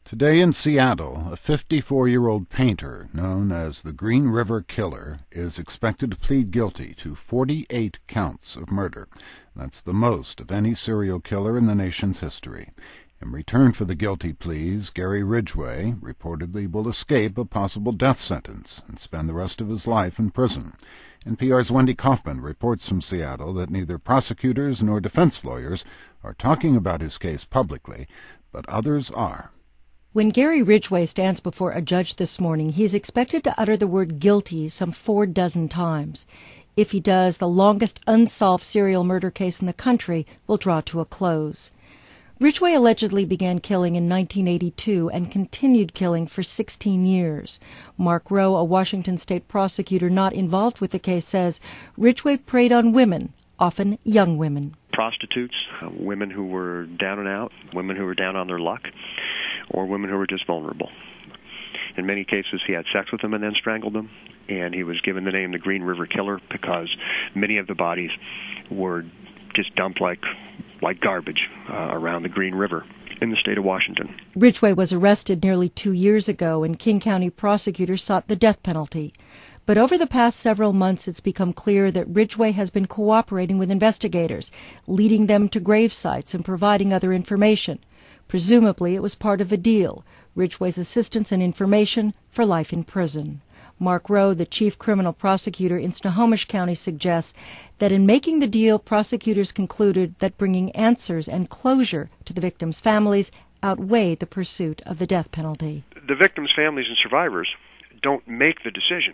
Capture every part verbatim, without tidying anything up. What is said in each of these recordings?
Today in Seattle, a fifty-four-year-old painter known as the Green River Killer is expected to plead guilty to forty-eight counts of murder. That's the most of any serial killer in the nation's history. In return for the guilty pleas, Gary Ridgway reportedly will escape a possible death sentence and spend the rest of his life in prison. N P R's Wendy Kaufman reports from Seattle that neither prosecutors nor defense lawyers are talking about his case publicly, but others are. When Gary Ridgway stands before a judge this morning, he is expected to utter the word guilty some four dozen times. If he does, the longest unsolved serial murder case in the country will draw to a close. Ridgway allegedly began killing in nineteen eighty-two and continued killing for sixteen years. Mark Rowe, a Washington state prosecutor not involved with the case, says Ridgway preyed on women, often young women. Prostitutes, uh, women who were down and out, women who were down on their luck, or women who were just vulnerable. In many cases, he had sex with them and then strangled them, and he was given the name the Green River Killer because many of the bodies were just dumped like like garbage uh, around the Green River in the state of Washington. Ridgway was arrested nearly two years ago, and King County prosecutors sought the death penalty. But over the past several months, it's become clear that Ridgway has been cooperating with investigators, leading them to grave sites and providing other information. Presumably, it was part of a deal, Ridgway's assistance and information for life in prison. Mark Rowe, the chief criminal prosecutor in Snohomish County, suggests that in making the deal, prosecutors concluded that bringing answers and closure to the victims' families outweighed the pursuit of the death penalty. The victims' families and survivors don't make the decision,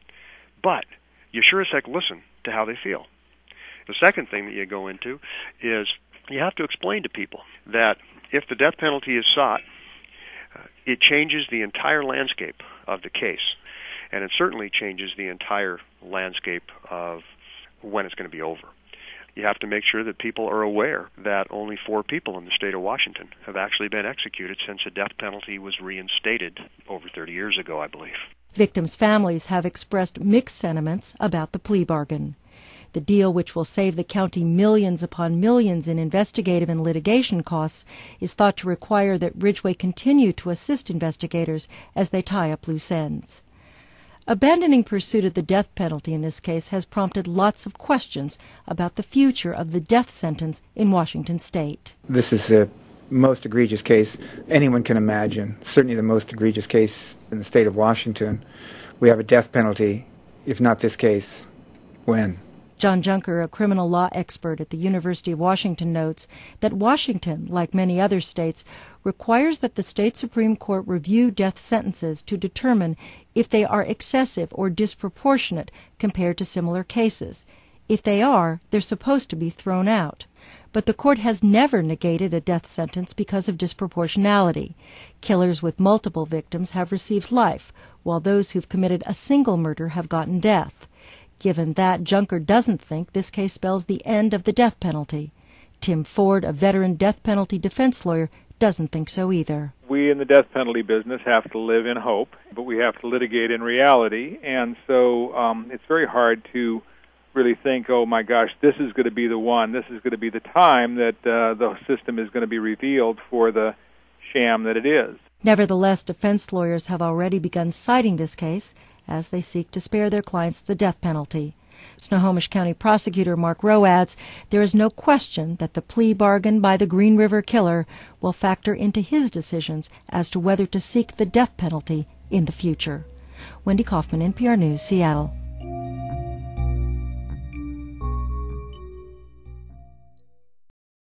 but you sure as heck listen to how they feel. The second thing that you go into is you have to explain to people that if the death penalty is sought, uh, it changes the entire landscape of the case. And it certainly changes the entire landscape of when it's going to be over. You have to make sure that people are aware that only four people in the state of Washington have actually been executed since the death penalty was reinstated over thirty years ago, I believe. Victims' families have expressed mixed sentiments about the plea bargain. The deal, which will save the county millions upon millions in investigative and litigation costs, is thought to require that Ridgway continue to assist investigators as they tie up loose ends. Abandoning pursuit of the death penalty in this case has prompted lots of questions about the future of the death sentence in Washington state. This is the most egregious case anyone can imagine, certainly the most egregious case in the state of Washington. We have a death penalty. If not this case, when? John Junker, a criminal law expert at the University of Washington, notes that Washington, like many other states, requires that the state Supreme Court review death sentences to determine if they are excessive or disproportionate compared to similar cases. If they are, they're supposed to be thrown out. But the court has never negated a death sentence because of disproportionality. Killers with multiple victims have received life, while those who've committed a single murder have gotten death. Given that, Junker doesn't think this case spells the end of the death penalty. Tim Ford, a veteran death penalty defense lawyer, doesn't think so either. We in the death penalty business have to live in hope, but we have to litigate in reality, and so um, it's very hard to really think, oh my gosh, this is going to be the one, this is going to be the time that uh, the system is going to be revealed for the sham that it is. Nevertheless, defense lawyers have already begun citing this case as they seek to spare their clients the death penalty. Snohomish County prosecutor Mark Rowe adds there is no question that the plea bargain by the Green River Killer will factor into his decisions as to whether to seek the death penalty in the future. Wendy Kaufman, N P R News, Seattle.